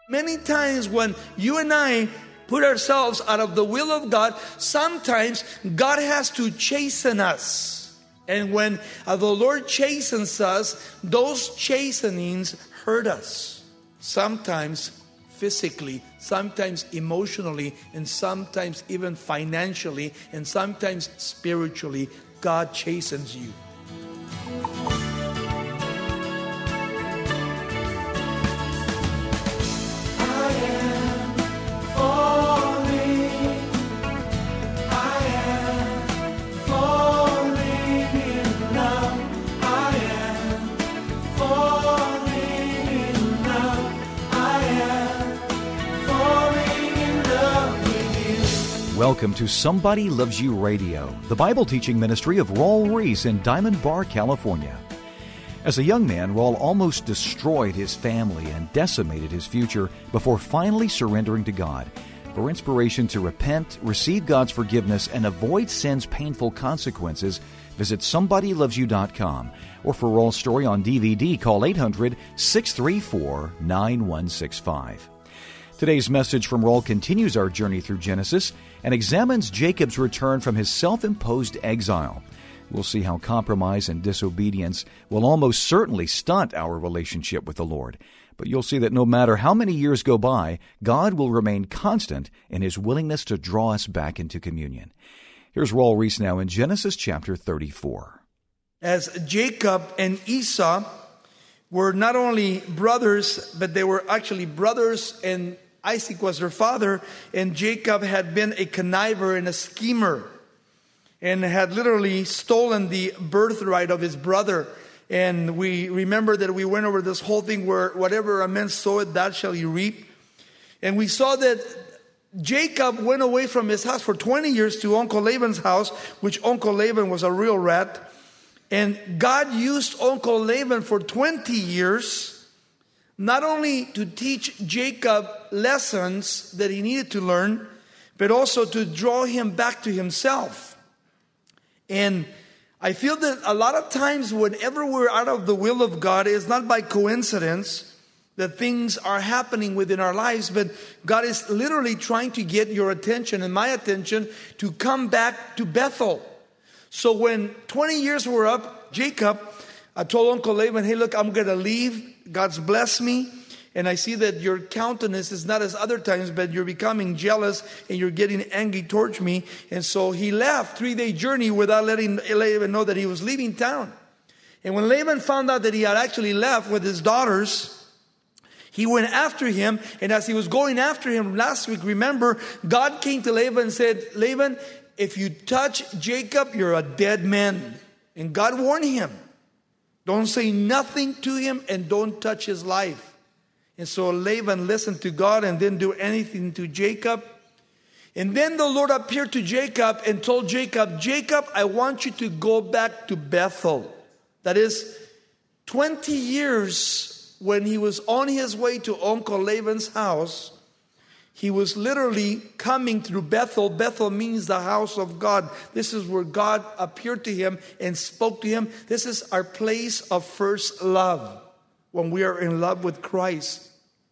Many times when you and I put ourselves out of the will of God, sometimes God has to chasten us. And when the Lord chastens us, those chastenings hurt us. Sometimes physically, sometimes emotionally, and sometimes even financially, and sometimes spiritually. God chastens you. Welcome to Somebody Loves You Radio, the Bible teaching ministry of Raul Ries in Diamond Bar, California. As a young man, Raul almost destroyed his family and decimated his future before finally surrendering to God. For inspiration to repent, receive God's forgiveness, and avoid sin's painful consequences, visit SomebodyLovesYou.com. Or for Raul's story on DVD, call 800-634-9165. Today's message from Raul continues our journey through Genesis and examines Jacob's return from his self-imposed exile. We'll see how compromise and disobedience will almost certainly stunt our relationship with the Lord. But you'll see that no matter how many years go by, God will remain constant in His willingness to draw us back into communion. Here's Raul Ries now in Genesis chapter 34. As Jacob and Esau were not only brothers, but they were actually brothers, and Isaac was their father, and Jacob had been a conniver and a schemer and had literally stolen the birthright of his brother. And we remember that we went over this whole thing where whatever a man soweth, that shall he reap. And we saw that Jacob went away from his house for 20 years to Uncle Laban's house, which Uncle Laban was a real rat. And God used Uncle Laban for 20 years not only to teach Jacob lessons that he needed to learn, but also to draw him back to himself. And I feel that a lot of times whenever we're out of the will of God, it's not by coincidence that things are happening within our lives, but God is literally trying to get your attention and my attention to come back to Bethel. So when 20 years were up, Jacob, I told Uncle Laban, hey, look, I'm going to leave. God's blessed me. And I see that your countenance is not as other times, but you're becoming jealous and you're getting angry towards me. And so he left 3-day journey without letting Laban know that he was leaving town. And when Laban found out that he had actually left with his daughters, he went after him. And as he was going after him last week, remember, God came to Laban and said, Laban, if you touch Jacob, you're a dead man. And God warned him. Don't say nothing to him and don't touch his life. And so Laban listened to God and didn't do anything to Jacob. And then the Lord appeared to Jacob and told Jacob, Jacob, I want you to go back to Bethel. That is 20 years when he was on his way to Uncle Laban's house. He was literally coming through Bethel. Bethel means the house of God. This is where God appeared to him and spoke to him. This is our place of first love when we are in love with Christ.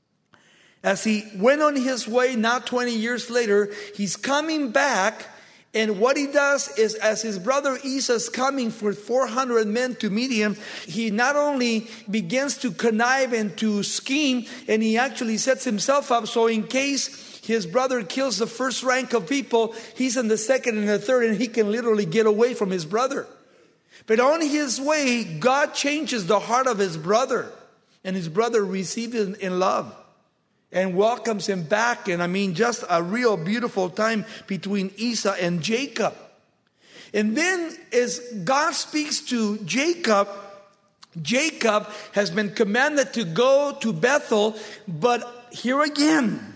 As he went on his way, now 20 years later, he's coming back. And what he does is, as his brother Esau is coming for 400 men to meet him, he not only begins to connive and to scheme, and he actually sets himself up so in case his brother kills the first rank of people, he's in the second and the third, and he can literally get away from his brother. But on his way, God changes the heart of his brother, and his brother receives him in love and welcomes him back. And I mean, just a real beautiful time between Esau and Jacob. And then as God speaks to Jacob, Jacob has been commanded to go to Bethel. But here again,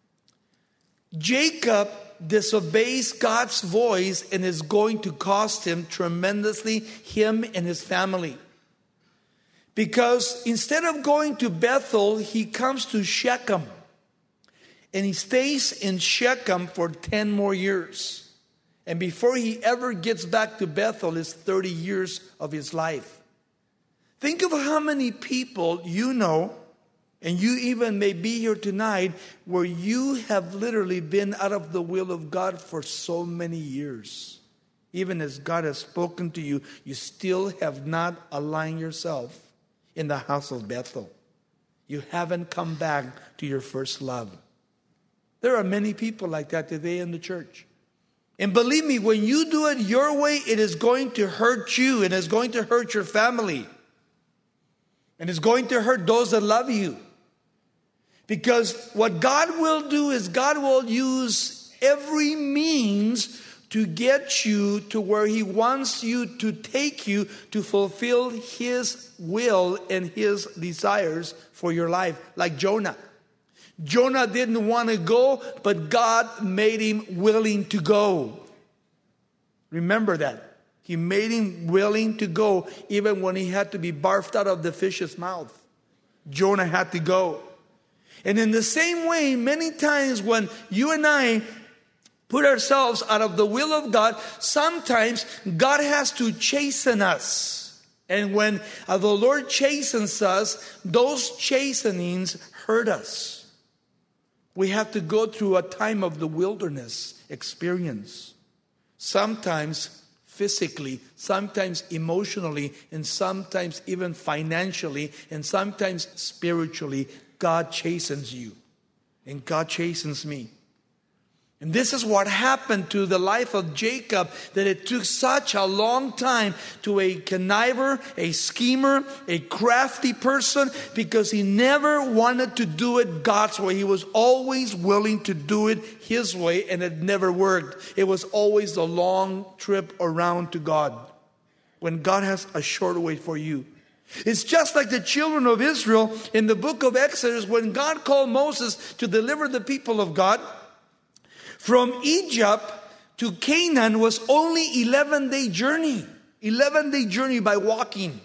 Jacob disobeys God's voice and is going to cost him tremendously, him and his family. Because instead of going to Bethel, he comes to Shechem. And he stays in Shechem for 10 more years. And before he ever gets back to Bethel is 30 years of his life. Think of how many people you know And you even may be here tonight where you have literally been out of the will of God for so many years. Even as God has spoken to you, you still have not aligned yourself in the house of Bethel. You haven't come back to your first love. There are many people like that today in the church. And believe me, when you do it your way, it is going to hurt you, and it's going to hurt your family. And it's going to hurt those that love you. Because what God will do is God will use every means to get you to where He wants you to take you to fulfill His will and His desires for your life. Like Jonah. Jonah didn't want to go, but God made him willing to go. Remember that. He made him willing to go even when he had to be barfed out of the fish's mouth. Jonah had to go. And in the same way, many times when you and I put ourselves out of the will of God, sometimes God has to chasten us. And when the Lord chastens us, those chastenings hurt us. We have to go through a time of the wilderness experience. Sometimes physically, sometimes emotionally, and sometimes even financially, and sometimes spiritually, God chastens you. And God chastens me. And this is what happened to the life of Jacob, that it took such a long time to a conniver, a schemer, a crafty person, because he never wanted to do it God's way. He was always willing to do it his way, and it never worked. It was always a long trip around to God, when God has a short way for you. It's just like the children of Israel in the book of Exodus, when God called Moses to deliver the people of God from Egypt to Canaan was only 11-day journey. 11-day journey by walking.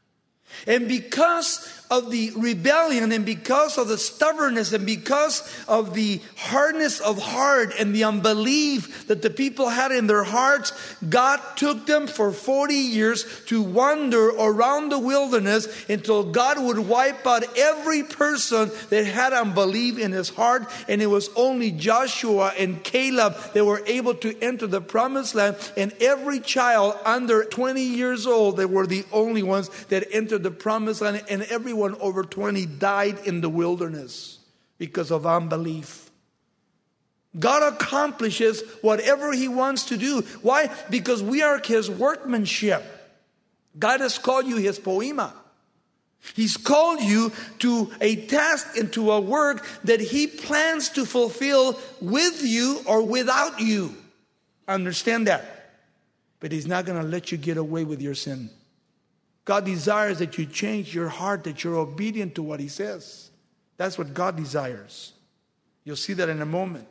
And because of the rebellion, and because of the stubbornness, and because of the hardness of heart and the unbelief that the people had in their hearts, God took them for 40 years to wander around the wilderness until God would wipe out every person that had unbelief in his heart. And it was only Joshua and Caleb that were able to enter the promised land. And every child under 20 years old, they were the only ones that entered the promised land. And everyone over 20 died in the wilderness because of unbelief. God accomplishes whatever He wants to do. Why? Because we are His workmanship. God has called you His poema. He's called you to a task and to a work that He plans to fulfill with you or without you. Understand that. But He's not going to let you get away with your sin. God desires that you change your heart, that you're obedient to what He says. That's what God desires. You'll see that in a moment.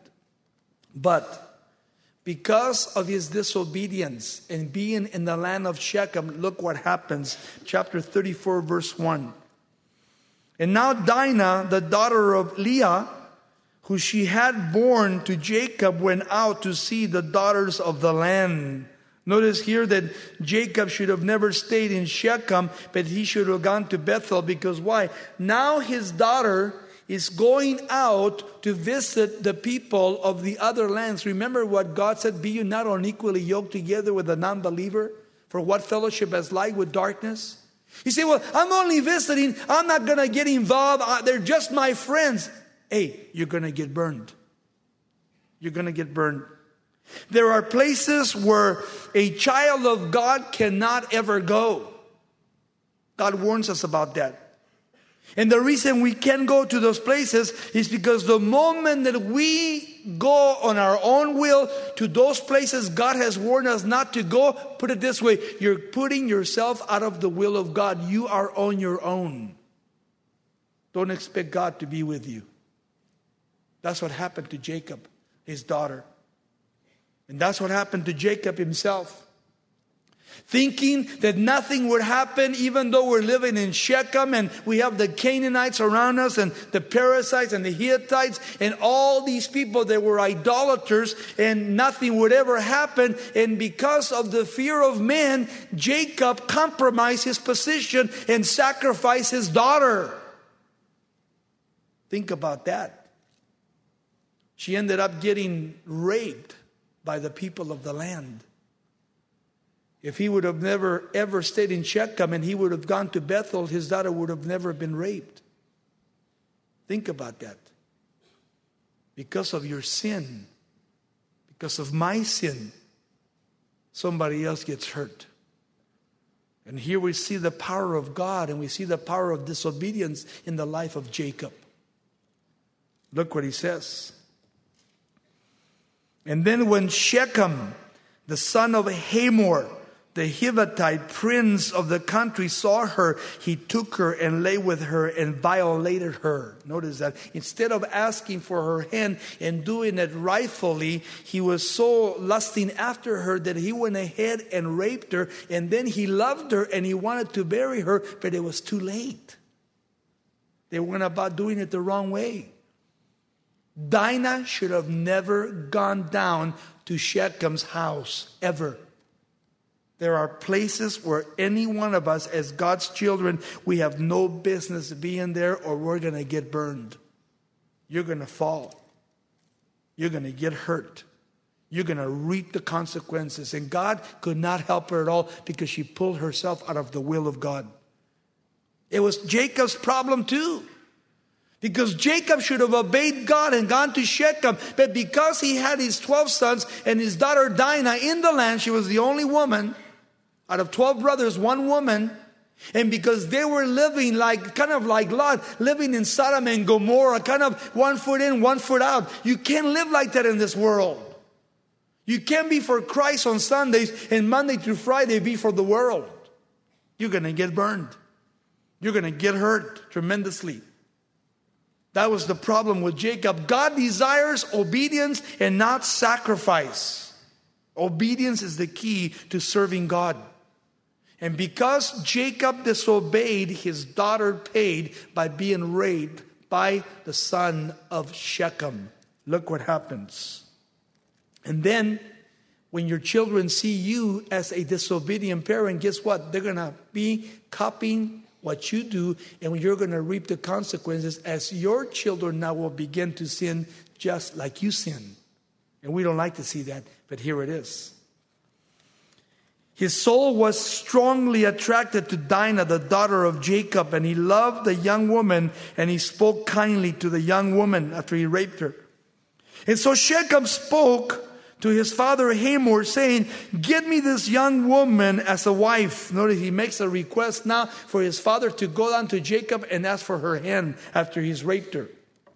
But because of his disobedience and being in the land of Shechem, look what happens. Chapter 34, verse 1. And now Dinah, the daughter of Leah, who she had borne to Jacob, went out to see the daughters of the land. Notice here that Jacob should have never stayed in Shechem, but he should have gone to Bethel. Because why? Now his daughter is going out to visit the people of the other lands. Remember what God said, be you not unequally yoked together with a non-believer? For what fellowship has light with darkness? You say, well, I'm only visiting. I'm not going to get involved. They're just my friends. Hey, you're going to get burned. You're going to get burned. There are places where a child of God cannot ever go. God warns us about that. And the reason we can't go to those places is because the moment that we go on our own will to those places God has warned us not to go, put it this way, you're putting yourself out of the will of God. You are on your own. Don't expect God to be with you. That's what happened to Jacob, his daughter. And that's what happened to Jacob himself. Thinking that nothing would happen, even though we're living in Shechem and we have the Canaanites around us and the Perizzites and the Hittites and all these people that were idolaters, and nothing would ever happen. And because of the fear of man, Jacob compromised his position and sacrificed his daughter. Think about that. She ended up getting raped by the people of the land. If he would have never ever stayed in Shechem and he would have gone to Bethel, his daughter would have never been raped. Think about that. Because of your sin, because of my sin, somebody else gets hurt. And here we see the power of God, and we see the power of disobedience in the life of Jacob. Look what he says. And then when Shechem, the son of Hamor, the Hivite prince of the country, saw her, he took her and lay with her and violated her. Notice that. Instead of asking for her hand and doing it rightfully, he was so lusting after her that he went ahead and raped her. And then he loved her and he wanted to bury her, but it was too late. They went about doing it the wrong way. Dinah should have never gone down to Shechem's house, ever. There are places where any one of us as God's children, we have no business being there, or we're going to get burned. You're going to fall. You're going to get hurt. You're going to reap the consequences. And God could not help her at all because she pulled herself out of the will of God. It was Jacob's problem too. Because Jacob should have obeyed God and gone to Shechem. But because he had his 12 sons and his daughter Dinah in the land, she was the only woman. Out of 12 brothers, one woman. And because they were living kind of like Lot, living in Sodom and Gomorrah, kind of 1 foot in, 1 foot out. You can't live like that in this world. You can't be for Christ on Sundays and Monday through Friday be for the world. You're going to get burned. You're going to get hurt tremendously. That was the problem with Jacob. God desires obedience and not sacrifice. Obedience is the key to serving God. And because Jacob disobeyed, his daughter paid by being raped by the son of Shechem. Look what happens. And then when your children see you as a disobedient parent, guess what? They're going to be copying what you do, and you're going to reap the consequences as your children now will begin to sin just like you sin. And we don't like to see that, but here it is. His soul was strongly attracted to Dinah, the daughter of Jacob, and he loved the young woman, and he spoke kindly to the young woman after he raped her. And so Shechem spoke to his father Hamor, saying, "Get me this young woman as a wife." Notice he makes a request now for his father to go down to Jacob and ask for her hand after he's raped her.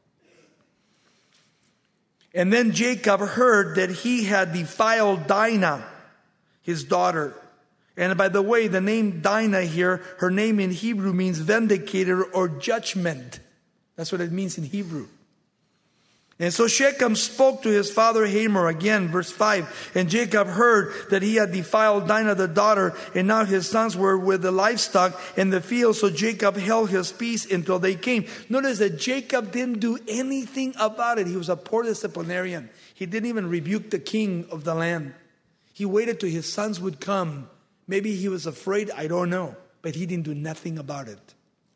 And then Jacob heard that he had defiled Dinah, his daughter. And by the way, the name Dinah here, her name in Hebrew means vindicator or judgment. That's what it means in Hebrew. And so Shechem spoke to his father Hamor, again, verse 5. And Jacob heard that he had defiled Dinah the daughter, and now his sons were with the livestock in the field. So Jacob held his peace until they came. Notice that Jacob didn't do anything about it. He was a poor disciplinarian. He didn't even rebuke the king of the land. He waited till his sons would come. Maybe he was afraid, I don't know. But he didn't do nothing about it.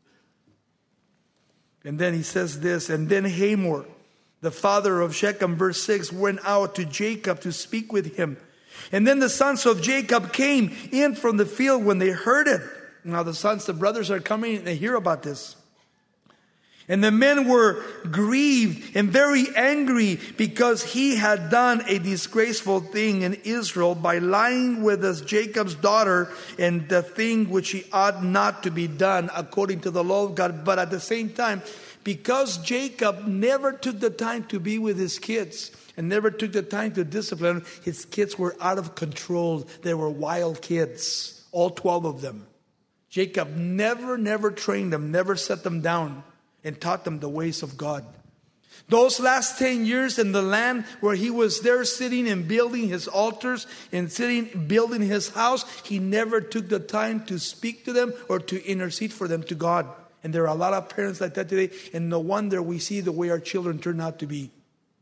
And then he says this, and then Hamor, the father of Shechem, verse 6, went out to Jacob to speak with him. And then the sons of Jacob came in from the field when they heard it. Now the brothers are coming and they hear about this. And the men were grieved and very angry because he had done a disgraceful thing in Israel by lying with us Jacob's daughter, and the thing which he ought not to be done according to the law of God. But at the same time, because Jacob never took the time to be with his kids and never took the time to discipline, his kids were out of control. They were wild kids, all 12 of them. Jacob never trained them, never set them down and taught them the ways of God. Those last 10 years in the land where he was there sitting and building his altars and building his house, he never took the time to speak to them or to intercede for them to God. And there are a lot of parents like that today, and no wonder we see the way our children turn out to be.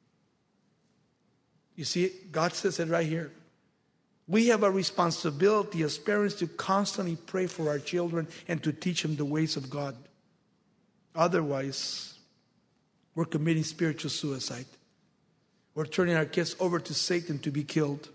You see, God says it right here. We have a responsibility as parents to constantly pray for our children and to teach them the ways of God. Otherwise, we're committing spiritual suicide. We're turning our kids over to Satan to be killed.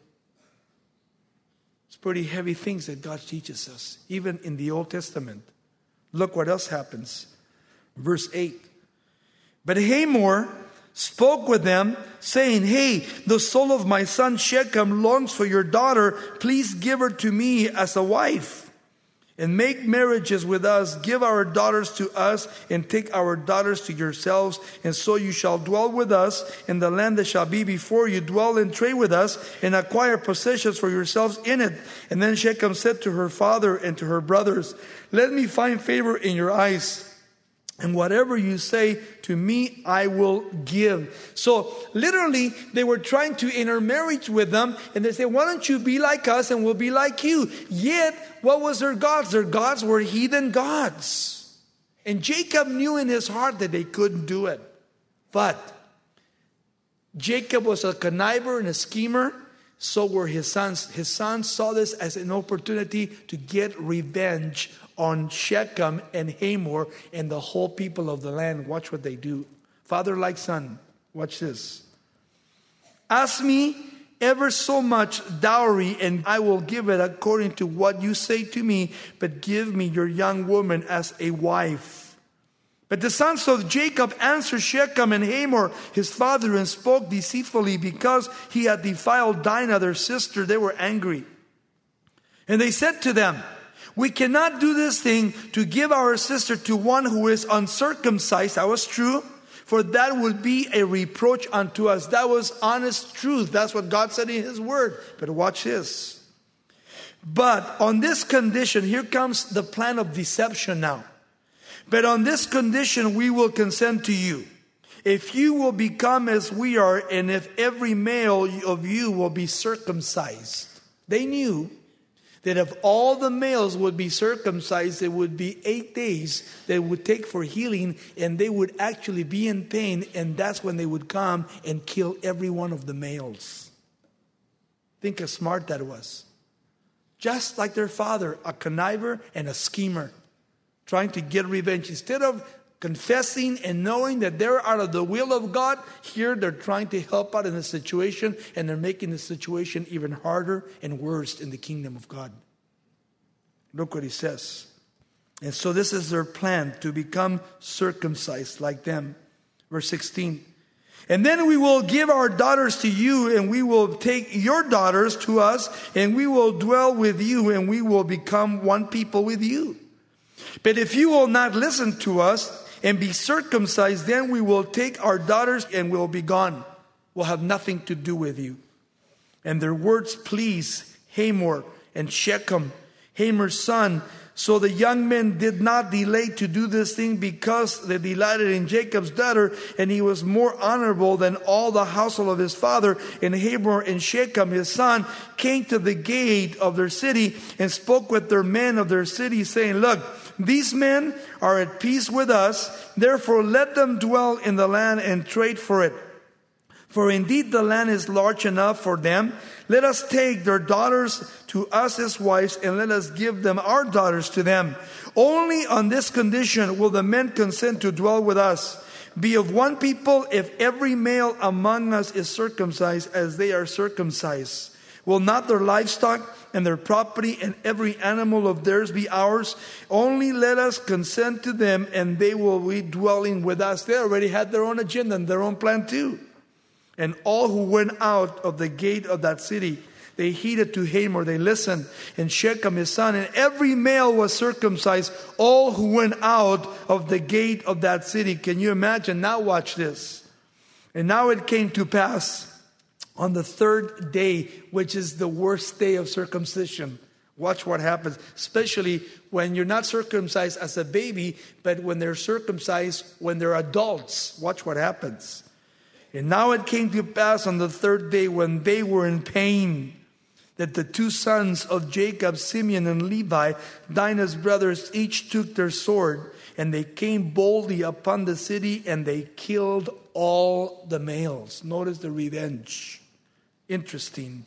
It's pretty heavy things that God teaches us, even in the Old Testament. Look what else happens. Verse 8. But Hamor spoke with them, saying, hey, the soul of my son Shechem longs for your daughter. Please give her to me as a wife, and make marriages with us. Give our daughters to us, and take our daughters to yourselves. And so you shall dwell with us in the land that shall be before you. Dwell and trade with us, and acquire possessions for yourselves in it. And then Shechem said to her father and to her brothers, let me find favor in your eyes, and whatever you say to me, I will give. So literally, they were trying to intermarriage with them. And they said, why don't you be like us and we'll be like you? Yet, what was their gods? Their gods were heathen gods. And Jacob knew in his heart that they couldn't do it. But Jacob was a conniver and a schemer. So were his sons. His sons saw this as an opportunity to get revenge on Shechem and Hamor and the whole people of the land. Watch what they do. Father like son. Watch this. Ask me ever so much dowry, and I will give it according to what you say to me. But give me your young woman as a wife. But the sons of Jacob answered Shechem and Hamor his father, and spoke deceitfully, because he had defiled Dinah their sister. They were angry. And they said to them, we cannot do this thing to give our sister to one who is uncircumcised. That was true. For that would be a reproach unto us. That was honest truth. That's what God said in His Word. But watch this. But on this condition, here comes the plan of deception now. But on this condition, we will consent to you. If you will become as we are, and if every male of you will be circumcised. They knew that if all the males would be circumcised, it would be 8 days that it would take for healing, and they would actually be in pain, and that's when they would come and kill every one of the males. Think how smart that was. Just like their father, a conniver and a schemer, trying to get revenge. Instead of confessing and knowing that they're out of the will of God, here they're trying to help out in the situation, and they're making the situation even harder and worse in the kingdom of God. Look what he says. And so this is their plan, to become circumcised like them. Verse 16. And then we will give our daughters to you, and we will take your daughters to us, and we will dwell with you, and we will become one people with you. But if you will not listen to us and be circumcised, then we will take our daughters and we'll be gone. We'll have nothing to do with you. And their words pleased Hamor and Shechem, Hamor's son. So the young men did not delay to do this thing, because they delighted in Jacob's daughter, and he was more honorable than all the household of his father. And Hamor and Shechem his son came to the gate of their city and spoke with their men of their city, saying, look, these men are at peace with us, therefore let them dwell in the land and trade for it. For indeed the land is large enough for them. Let us take their daughters to us as wives, and let us give them our daughters to them. Only on this condition will the men consent to dwell with us. Be of one people, if every male among us is circumcised as they are circumcised. Will not their livestock and their property and every animal of theirs be ours? Only let us consent to them, and they will be dwelling with us. They already had their own agenda and their own plan too. And all who went out of the gate of that city, they heeded to Hamor, they listened, and Shechem his son, and every male was circumcised, all who went out of the gate of that city. Can you imagine? Now watch this. And now it came to pass on the third day, which is the worst day of circumcision. Watch what happens, especially when you're not circumcised as a baby, but when they're circumcised when they're adults. Watch what happens. And now it came to pass on the third day, when they were in pain, that the two sons of Jacob, Simeon and Levi, Dinah's brothers, each took their sword, and they came boldly upon the city, and they killed all the males. Notice the revenge. Interesting.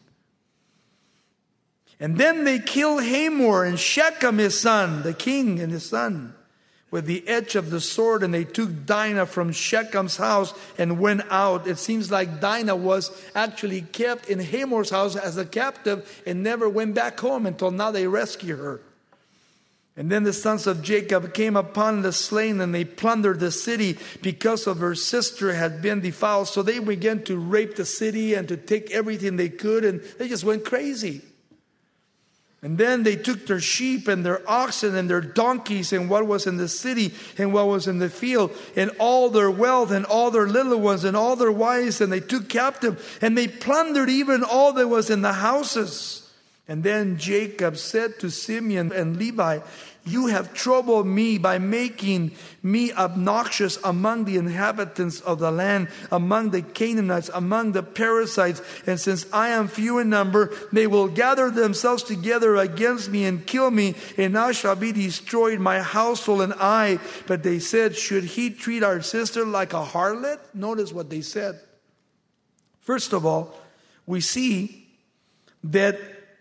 And then they killed Hamor and Shechem his son, the king and his son, with the edge of the sword, and they took Dinah from Shechem's house and went out. It seems like Dinah was actually kept in Hamor's house as a captive and never went back home until now they rescue her. And then the sons of Jacob came upon the slain, and they plundered the city because of her sister had been defiled. So they began to rape the city and to take everything they could, and they just went crazy. And then they took their sheep and their oxen and their donkeys and what was in the city and what was in the field and all their wealth and all their little ones and all their wives, and they took captive, and they plundered even all that was in the houses. And then Jacob said to Simeon and Levi, "You have troubled me by making me obnoxious among the inhabitants of the land, among the Canaanites, among the Perizzites. And since I am few in number, they will gather themselves together against me and kill me, and I shall be destroyed, my household and I." But they said, "Should he treat our sister like a harlot?" Notice what they said. First of all, we see that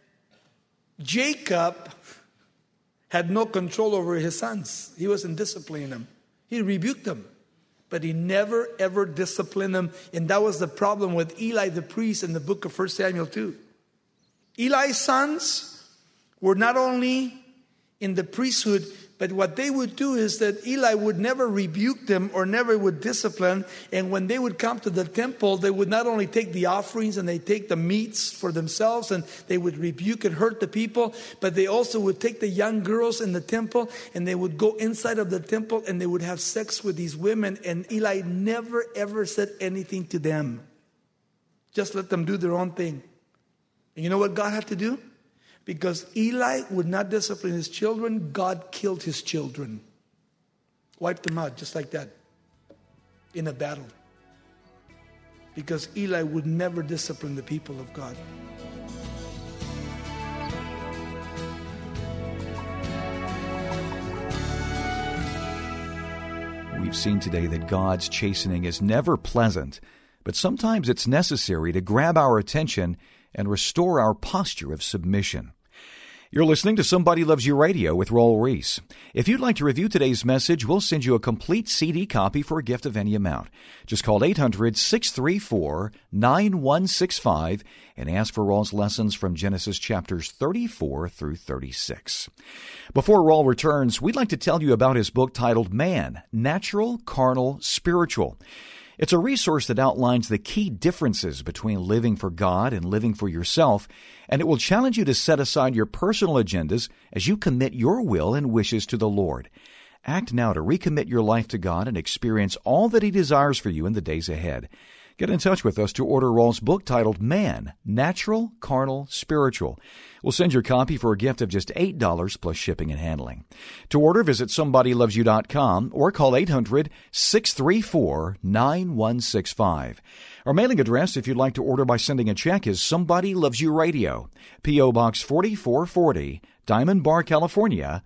Jacob had no control over his sons. He wasn't disciplining them. He rebuked them, but he never ever disciplined them. And that was the problem with Eli the priest in the book of 1 Samuel 2. Eli's sons were not only in the priesthood, but what they would do is that Eli would never rebuke them or never would discipline. And when they would come to the temple, they would not only take the offerings and they take the meats for themselves and they would rebuke and hurt the people, but they also would take the young girls in the temple and they would go inside of the temple and they would have sex with these women. And Eli never ever said anything to them. Just let them do their own thing. And you know what God had to do? Because Eli would not discipline his children, God killed his children. Wiped them out just like that in a battle. Because Eli would never discipline the people of God. We've seen today that God's chastening is never pleasant, but sometimes it's necessary to grab our attention and restore our posture of submission. You're listening to Somebody Loves You Radio with Raul Ries. If you'd like to review today's message, we'll send you a complete CD copy for a gift of any amount. Just call 800-634-9165 and ask for Raul's lessons from Genesis chapters 34 through 36. Before Raul returns, we'd like to tell you about his book titled Man, Natural, Carnal, Spiritual. It's a resource that outlines the key differences between living for God and living for yourself, and it will challenge you to set aside your personal agendas as you commit your will and wishes to the Lord. Act now to recommit your life to God and experience all that He desires for you in the days ahead. Get in touch with us to order Raul's book titled Man, Natural, Carnal, Spiritual. We'll send your copy for a gift of just $8 plus shipping and handling. To order, visit SomebodyLovesYou.com or call 800-634-9165. Our mailing address, if you'd like to order by sending a check, is Somebody Loves You Radio, P.O. Box 4440, Diamond Bar, California,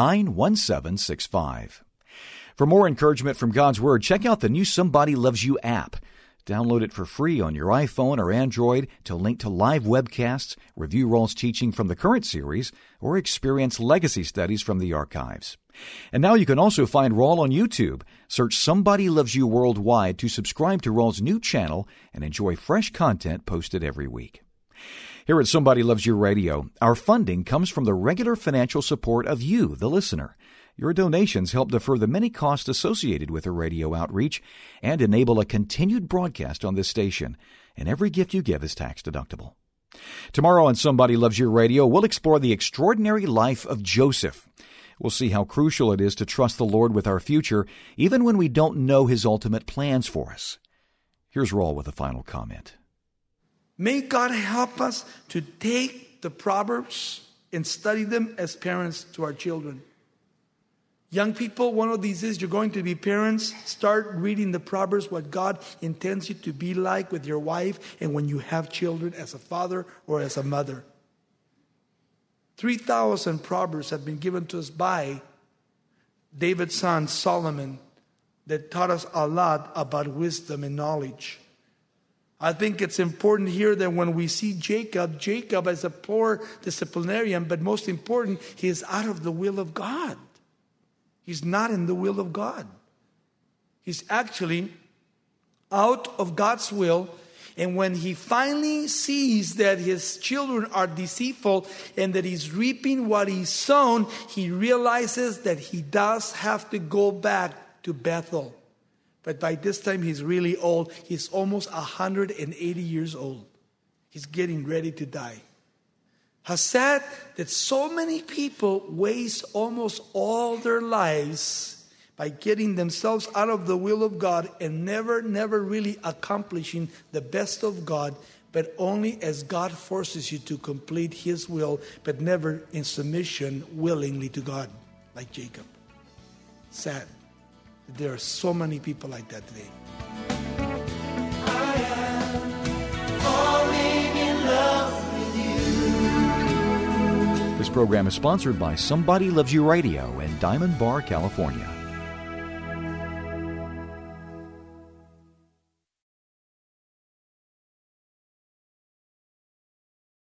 91765. For more encouragement from God's Word, check out the new Somebody Loves You app. Download it for free on your iPhone or Android to link to live webcasts, review Raul's teaching from the current series, or experience legacy studies from the archives. And now you can also find Raul on YouTube. Search Somebody Loves You Worldwide to subscribe to Raul's new channel and enjoy fresh content posted every week. Here at Somebody Loves You Radio, our funding comes from the regular financial support of you, the listener. Your donations help defer the many costs associated with a radio outreach and enable a continued broadcast on this station, and every gift you give is tax deductible. Tomorrow on Somebody Loves You Radio, we'll explore the extraordinary life of Joseph. We'll see how crucial it is to trust the Lord with our future, even when we don't know His ultimate plans for us. Here's Raul with a final comment. May God help us to take the Proverbs and study them as parents to our children. Young people, one of these is you're going to be parents. Start reading the Proverbs, what God intends you to be like with your wife and when you have children as a father or as a mother. 3,000 Proverbs have been given to us by David's son Solomon that taught us a lot about wisdom and knowledge. I think it's important here that when we see Jacob is a poor disciplinarian, but most important, he is out of the will of God. He's not in the will of God. He's actually out of God's will. And when he finally sees that his children are deceitful and that he's reaping what he's sown, he realizes that he does have to go back to Bethel. But by this time, he's really old. He's almost 180 years old. He's getting ready to die. How sad that so many people waste almost all their lives by getting themselves out of the will of God and never really accomplishing the best of God, but only as God forces you to complete his will, but never in submission willingly to God, like Jacob. Sad. There are so many people like that today. I am falling in love with you. This program is sponsored by Somebody Loves You Radio in Diamond Bar, California.